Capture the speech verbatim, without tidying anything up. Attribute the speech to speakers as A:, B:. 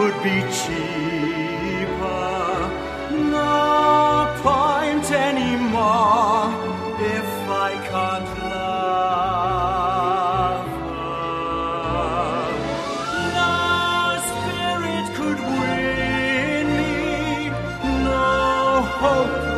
A: could be cheaper. No point anymore if I can't love her. No spirit could win me, no hope